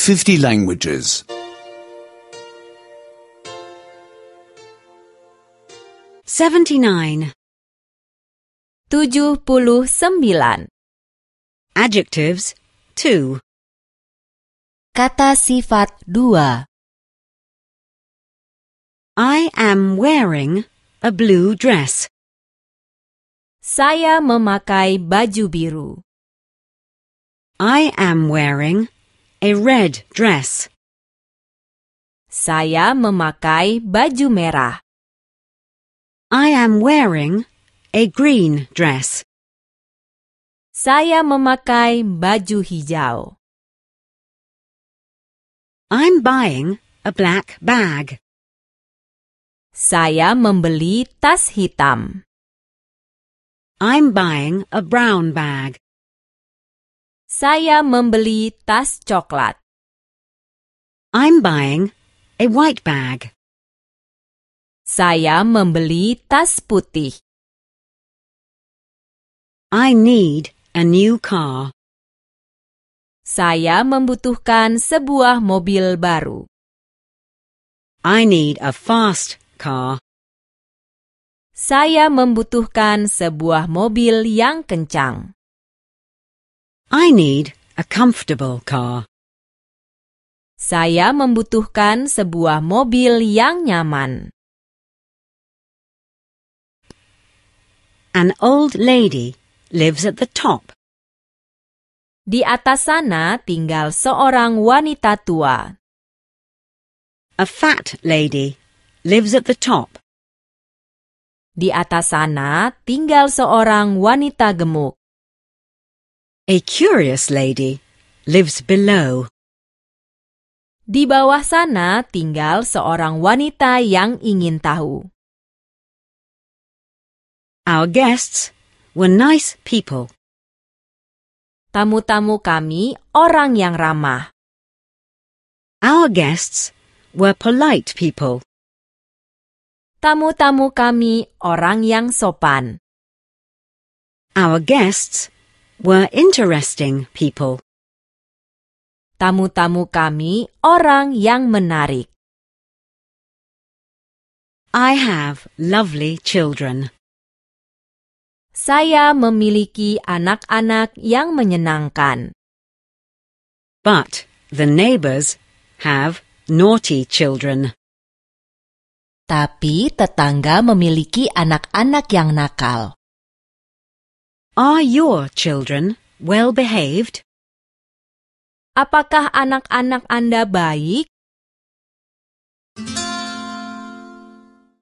50 languages. 79. 79. Adjectives 2. Kata sifat 2. I am wearing a blue dress. Saya memakai baju biru. I am wearing a red dress. Saya memakai baju merah. I am wearing a green dress. Saya memakai baju hijau. I'm buying a black bag. Saya membeli tas hitam. I'm buying a brown bag. Saya membeli tas coklat. I'm buying a white bag. Saya membeli tas putih. I need a new car. Saya membutuhkan sebuah mobil baru. I need a fast car. Saya membutuhkan sebuah mobil yang kencang. I need a comfortable car. Saya membutuhkan sebuah mobil yang nyaman. An old lady lives at the top. Di atas sana tinggal seorang wanita tua. A fat lady lives at the top. Di atas sana tinggal seorang wanita gemuk. A curious lady lives below. Di bawah sana tinggal seorang wanita yang ingin tahu. Our guests were nice people. Tamu-tamu kami orang yang ramah. Our guests were polite people. Tamu-tamu kami orang yang sopan. Our guests were interesting people. Tamu-tamu kami orang yang menarik. I have lovely children. Saya memiliki anak-anak yang menyenangkan. But the neighbors have naughty children. Tapi tetangga memiliki anak-anak yang nakal. Are your children well behaved? Apakah anak-anak Anda baik?